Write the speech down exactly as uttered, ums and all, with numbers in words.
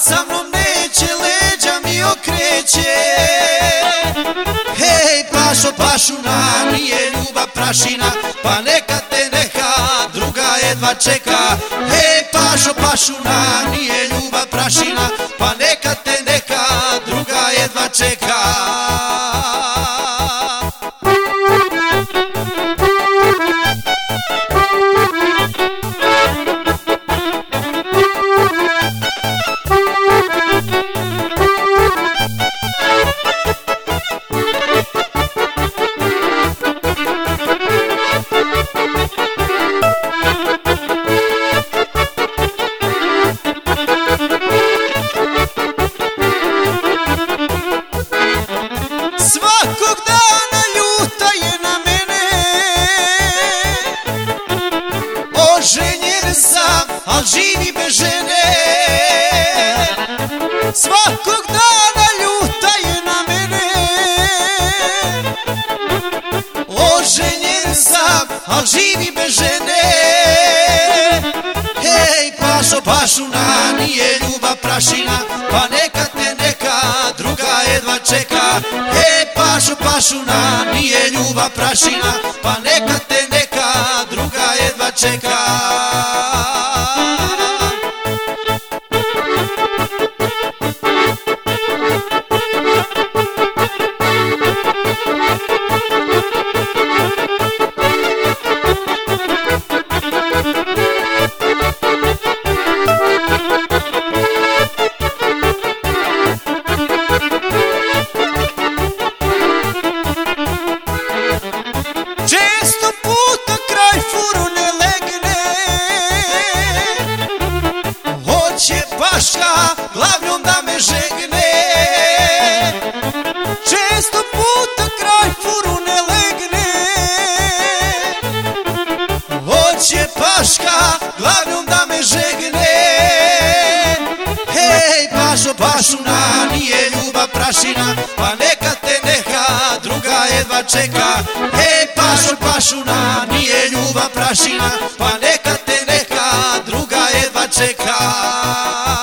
sa mnom neće, leđa mi okreće. Hej, Pašo, Pašuna, nije ljubav prašina, pa neka te neka druga jedva čeka. Hej, Pašo, Pašuna, nije ljubav prašina, pa neka te neka druga jedva čeka. Svakog dana ljuta je na mene, oženjen sam, al živi bez žene. Svakog dana ljuta je na mene, oženjen sam, al živi bez žene. Hej, Pašo, Pašuna, nije ljubav prašina, pa neka te neka druga jedva čeka. Hej, Pašo, Pašuna, nije ljubav prašina, pa neka te neka druga jedva čeka. Često puta kraj furu ne legne, hoće Paška glavnom da me žegne. Često puta kraj furu ne legne, hoće Paška glavnom da me žegne. Hej, Pašo, Pašuna, nije ljubav prašina, pa neka te neka druga jedva čeka. Hej, Pašo, Pašuna, nije ljubav prašina, pa neka te neka druga jedva čeka.